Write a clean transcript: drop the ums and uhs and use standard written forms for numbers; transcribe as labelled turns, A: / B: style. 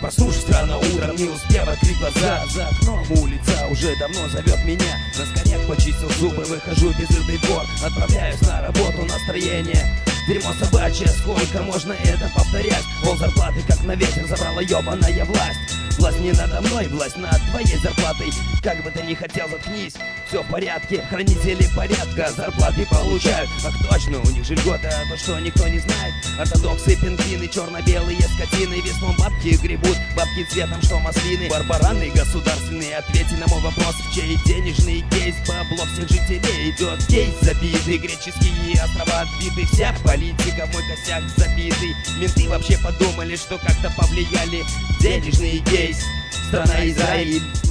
A: Проснувшись рано утром, не успев открыть глаза, за окном улица уже давно зовет меня. Раскоряк почистил зубы, выхожу без безлюдный двор, отправляюсь на работу, настроение дерьмо собачье, сколько можно это повторять? Пол зарплаты как на ветер забрала ёбаная власть. Власть не надо мной, власть над твоей зарплатой. Как бы ты ни хотел, заткнись, все в порядке. Хранители порядка зарплаты получают. Ах точно, у них же льгота, то что никто не знает. Ортодоксы, пингвины, черно-белые скотины. Весном бабки гребут, бабки цветом, что маслины. Барбараны государственные, ответьте на мой вопрос. В чей денежный кейс бабло всех жителей идет? Кейс забитый, греческие острова отбиты. Вся политика в мой косяк забитый. Менты вообще подумали, что как-то повлияли. Денежный кейс, страна Израиль.